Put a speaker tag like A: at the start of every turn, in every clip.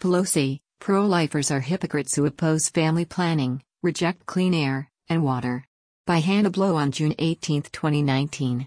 A: Pelosi, pro-lifers are hypocrites who oppose family planning, reject clean air and water. By Hannah Blow on June 18, 2019.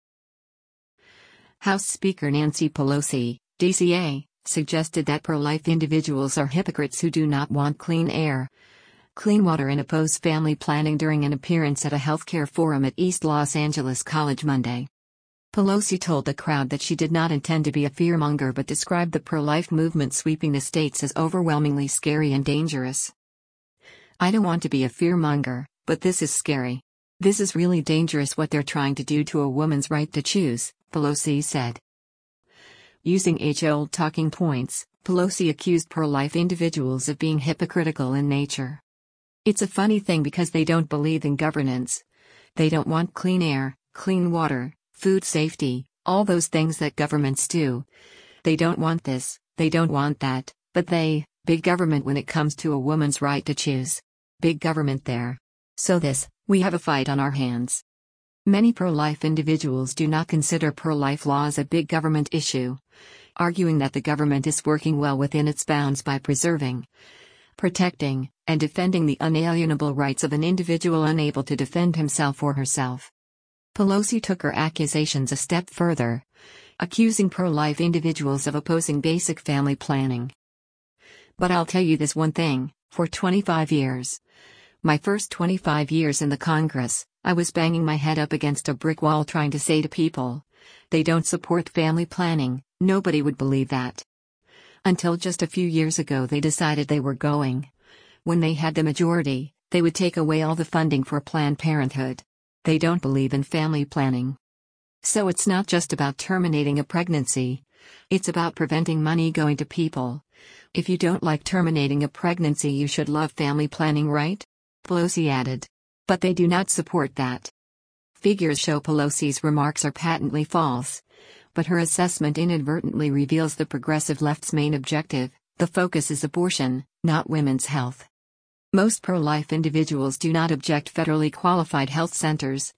A: House Speaker Nancy Pelosi, DCA, suggested that pro-life individuals are hypocrites who do not want clean air, clean water and oppose family planning during an appearance at a healthcare forum at East Los Angeles College Monday. Pelosi told the crowd that she did not intend to be a fearmonger but described the pro-life movement sweeping the states as overwhelmingly scary and dangerous. "I don't want to be a fearmonger, but this is scary. This is really dangerous what they're trying to do to a woman's right to choose," Pelosi said. Using age-old talking points, Pelosi accused pro-life individuals of being hypocritical in nature. "It's a funny thing because they don't believe in governance. They don't want clean air, clean water, food safety, all those things that governments do. They don't want this, they don't want that, but they, big government when it comes to a woman's right to choose. Big government there. So we have a fight on our hands." Many pro-life individuals do not consider pro-life laws a big government issue, arguing that the government is working well within its bounds by preserving, protecting, and defending the unalienable rights of an individual unable to defend himself or herself. Pelosi took her accusations a step further, accusing pro-life individuals of opposing basic family planning. "But I'll tell you this one thing, for 25 years. My first 25 years in the Congress, I was banging my head up against a brick wall trying to say to people, they don't support family planning, nobody would believe that. Until just a few years ago they decided they were going. When they had the majority, they would take away all the funding for Planned Parenthood. They don't believe in family planning. So it's not just about terminating a pregnancy. It's about preventing money going to people. If you don't like terminating a pregnancy, you should love family planning, right?" Pelosi added. "But they do not support that." Figures show Pelosi's remarks are patently false, but her assessment inadvertently reveals the progressive left's main objective: the focus is abortion, not women's health. Most pro-life individuals do not object federally qualified health centers,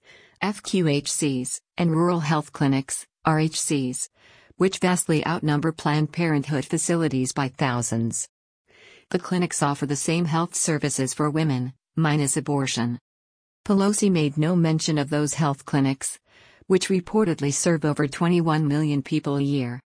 A: FQHCs, and rural health clinics, RHCs, which vastly outnumber Planned Parenthood facilities by thousands. The clinics offer the same health services for women, minus abortion. Pelosi made no mention of those health clinics, which reportedly serve over 21 million people a year.